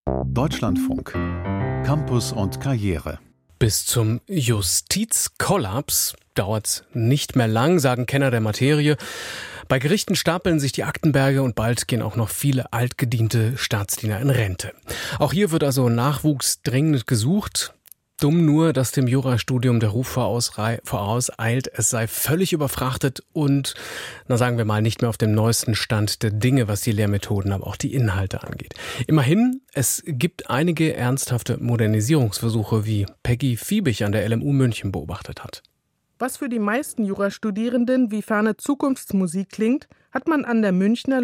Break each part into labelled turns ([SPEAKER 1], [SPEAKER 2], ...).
[SPEAKER 1] Deutschlandfunk. Campus und Karriere.
[SPEAKER 2] Bis zum Justizkollaps dauert's nicht mehr lang, sagen Kenner der Materie. Bei Gerichten stapeln sich die Aktenberge und bald gehen auch noch viele altgediente Staatsdiener in Rente. Auch hier wird also Nachwuchs dringend gesucht. Dumm nur, dass dem Jurastudium der Ruf vorauseilt, es sei völlig überfrachtet und, sagen wir mal, nicht mehr auf dem neuesten Stand der Dinge, was die Lehrmethoden, aber auch die Inhalte angeht. Immerhin, es gibt einige ernsthafte Modernisierungsversuche, wie Peggy Fiebig an der LMU München beobachtet hat.
[SPEAKER 3] Was für die meisten Jurastudierenden wie ferne Zukunftsmusik klingt, hat man an der Münchner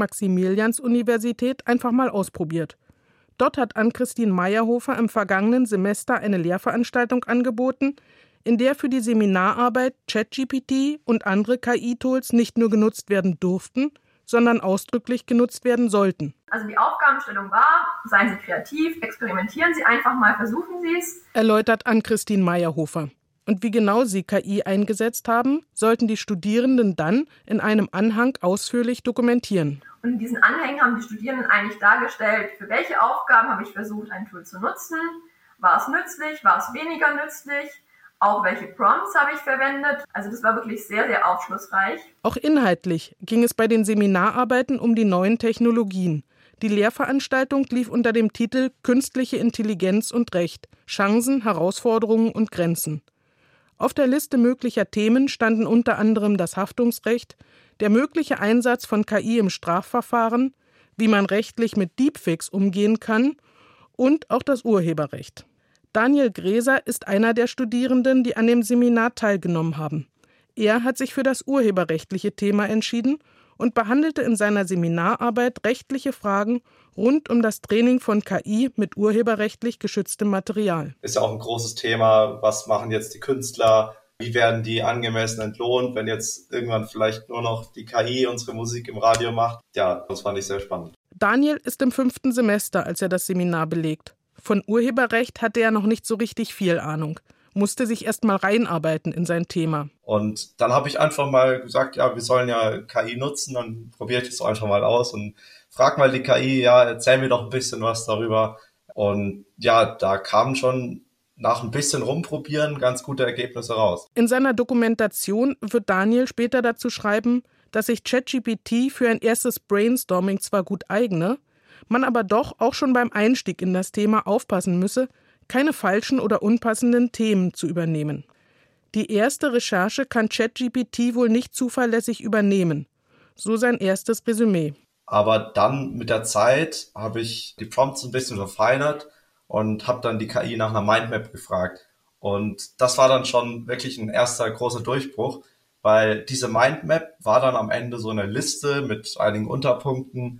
[SPEAKER 3] Ludwig-Maximilians-Universität einfach mal ausprobiert. Dort hat Ann-Christine Meyerhofer im vergangenen Semester eine Lehrveranstaltung angeboten, in der für die Seminararbeit ChatGPT und andere KI-Tools nicht nur genutzt werden durften, sondern ausdrücklich genutzt werden sollten.
[SPEAKER 4] Also die Aufgabenstellung war, seien Sie kreativ, experimentieren Sie einfach mal, versuchen Sie es,
[SPEAKER 3] erläutert Ann-Christine Meyerhofer. Und wie genau sie KI eingesetzt haben, sollten die Studierenden dann in einem Anhang ausführlich dokumentieren.
[SPEAKER 4] Und in diesen Anhängen haben die Studierenden eigentlich dargestellt, für welche Aufgaben habe ich versucht, ein Tool zu nutzen, war es nützlich, war es weniger nützlich, auch welche Prompts habe ich verwendet. Also das war wirklich sehr, sehr aufschlussreich.
[SPEAKER 3] Auch inhaltlich ging es bei den Seminararbeiten um die neuen Technologien. Die Lehrveranstaltung lief unter dem Titel Künstliche Intelligenz und Recht – Chancen, Herausforderungen und Grenzen. Auf der Liste möglicher Themen standen unter anderem das Haftungsrecht, der mögliche Einsatz von KI im Strafverfahren, wie man rechtlich mit Deepfakes umgehen kann und auch das Urheberrecht. Daniel Gräser ist einer der Studierenden, die an dem Seminar teilgenommen haben. Er hat sich für das urheberrechtliche Thema entschieden und behandelte in seiner Seminararbeit rechtliche Fragen rund um das Training von KI mit urheberrechtlich geschütztem Material.
[SPEAKER 5] Ist ja auch ein großes Thema. Was machen jetzt die Künstler? Wie werden die angemessen entlohnt, wenn jetzt irgendwann vielleicht nur noch die KI unsere Musik im Radio macht? Ja, das fand ich sehr spannend.
[SPEAKER 3] Daniel ist im 5. Semester, als er das Seminar belegt. Von Urheberrecht hatte er noch nicht so richtig viel Ahnung, musste sich erst mal reinarbeiten in sein Thema.
[SPEAKER 5] Und dann habe ich einfach mal gesagt, ja, wir sollen ja KI nutzen, dann probiere ich das einfach mal aus und frag mal die KI, ja, erzähl mir doch ein bisschen was darüber. Und ja, da kamen schon nach ein bisschen rumprobieren ganz gute Ergebnisse raus.
[SPEAKER 3] In seiner Dokumentation wird Daniel später dazu schreiben, dass sich ChatGPT für ein erstes Brainstorming zwar gut eigne, man aber doch auch schon beim Einstieg in das Thema aufpassen müsse, keine falschen oder unpassenden Themen zu übernehmen. Die erste Recherche kann ChatGPT wohl nicht zuverlässig übernehmen. So sein erstes Resümee.
[SPEAKER 5] Aber dann mit der Zeit habe ich die Prompts ein bisschen verfeinert und habe dann die KI nach einer Mindmap gefragt. Und das war dann schon wirklich ein erster großer Durchbruch, weil diese Mindmap war dann am Ende so eine Liste mit einigen Unterpunkten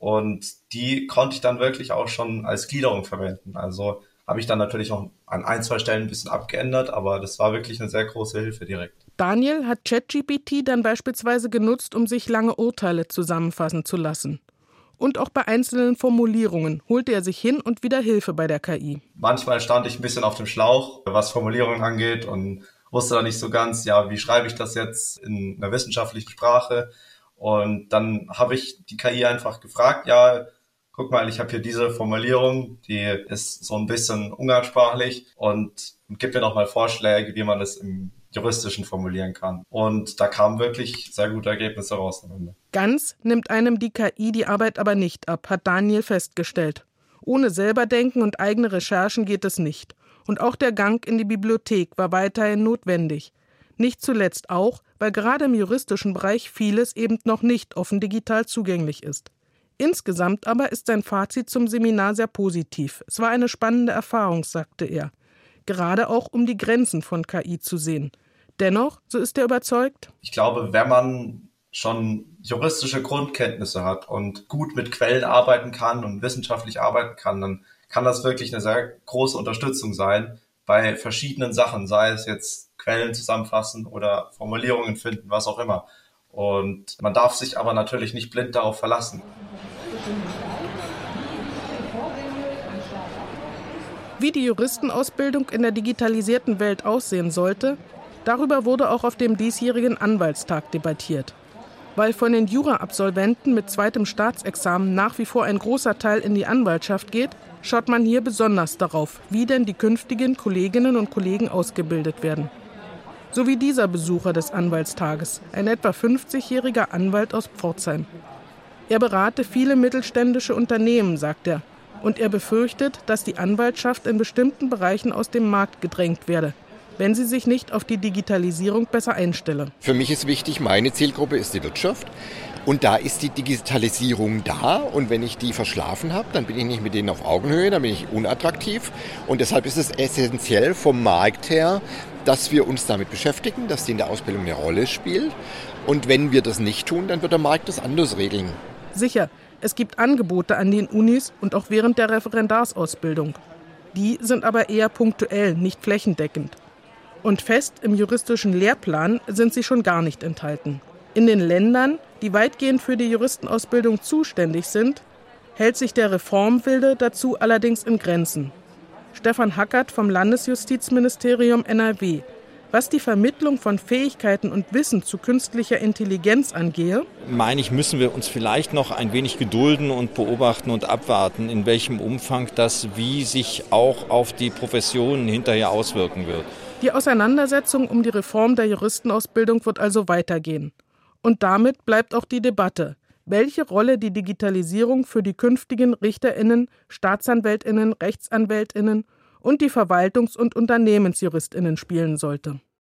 [SPEAKER 5] und die konnte ich dann wirklich auch schon als Gliederung verwenden. Also habe ich dann natürlich noch an ein, zwei Stellen ein bisschen abgeändert, aber das war wirklich eine sehr große Hilfe direkt.
[SPEAKER 3] Daniel hat ChatGPT dann beispielsweise genutzt, um sich lange Urteile zusammenfassen zu lassen. Und auch bei einzelnen Formulierungen holte er sich hin und wieder Hilfe bei der KI.
[SPEAKER 5] Manchmal stand ich ein bisschen auf dem Schlauch, was Formulierungen angeht und wusste da nicht so ganz, ja, wie schreibe ich das jetzt in einer wissenschaftlichen Sprache? Und dann habe ich die KI einfach gefragt, ja, guck mal, ich habe hier diese Formulierung, die ist so ein bisschen umgangssprachlich und gib mir noch mal Vorschläge, wie man das im Juristischen formulieren kann. Und da kamen wirklich sehr gute Ergebnisse raus am Ende.
[SPEAKER 3] Ganz nimmt einem die KI die Arbeit aber nicht ab, hat Daniel festgestellt. Ohne selber denken und eigene Recherchen geht es nicht. Und auch der Gang in die Bibliothek war weiterhin notwendig. Nicht zuletzt auch, weil gerade im juristischen Bereich vieles eben noch nicht offen digital zugänglich ist. Insgesamt aber ist sein Fazit zum Seminar sehr positiv. Es war eine spannende Erfahrung, sagte er. Gerade auch, um die Grenzen von KI zu sehen. Dennoch, so ist er überzeugt,
[SPEAKER 5] ich glaube, wenn man schon juristische Grundkenntnisse hat und gut mit Quellen arbeiten kann und wissenschaftlich arbeiten kann, dann kann das wirklich eine sehr große Unterstützung sein bei verschiedenen Sachen, sei es jetzt Quellen zusammenfassen oder Formulierungen finden, was auch immer. Und man darf sich aber natürlich nicht blind darauf verlassen.
[SPEAKER 3] Wie die Juristenausbildung in der digitalisierten Welt aussehen sollte, darüber wurde auch auf dem diesjährigen Anwaltstag debattiert. Weil von den Jura-Absolventen mit zweitem Staatsexamen nach wie vor ein großer Teil in die Anwaltschaft geht, schaut man hier besonders darauf, wie denn die künftigen Kolleginnen und Kollegen ausgebildet werden. So wie dieser Besucher des Anwaltstages, ein etwa 50-jähriger Anwalt aus Pforzheim. Er berate viele mittelständische Unternehmen, sagt er. Und er befürchtet, dass die Anwaltschaft in bestimmten Bereichen aus dem Markt gedrängt werde, wenn sie sich nicht auf die Digitalisierung besser einstelle.
[SPEAKER 6] Für mich ist wichtig, meine Zielgruppe ist die Wirtschaft. Und da ist die Digitalisierung da. Und wenn ich die verschlafen habe, dann bin ich nicht mit denen auf Augenhöhe, dann bin ich unattraktiv. Und deshalb ist es essentiell vom Markt her, dass wir uns damit beschäftigen, dass die in der Ausbildung eine Rolle spielt. Und wenn wir das nicht tun, dann wird der Markt das anders regeln.
[SPEAKER 3] Sicher, es gibt Angebote an den Unis und auch während der Referendarsausbildung. Die sind aber eher punktuell, nicht flächendeckend. Und fest im juristischen Lehrplan sind sie schon gar nicht enthalten. In den Ländern, die weitgehend für die Juristenausbildung zuständig sind, hält sich der Reformwille dazu allerdings in Grenzen. Stefan Hackert vom Landesjustizministerium NRW. Was die Vermittlung von Fähigkeiten und Wissen zu künstlicher Intelligenz angehe,
[SPEAKER 7] meine ich, müssen wir uns vielleicht noch ein wenig gedulden und beobachten und abwarten, in welchem Umfang das wie sich auch auf die Professionen hinterher auswirken wird.
[SPEAKER 3] Die Auseinandersetzung um die Reform der Juristenausbildung wird also weitergehen. Und damit bleibt auch die Debatte, welche Rolle die Digitalisierung für die künftigen RichterInnen, StaatsanwältInnen, RechtsanwältInnen und die Verwaltungs- und UnternehmensjuristInnen spielen sollte.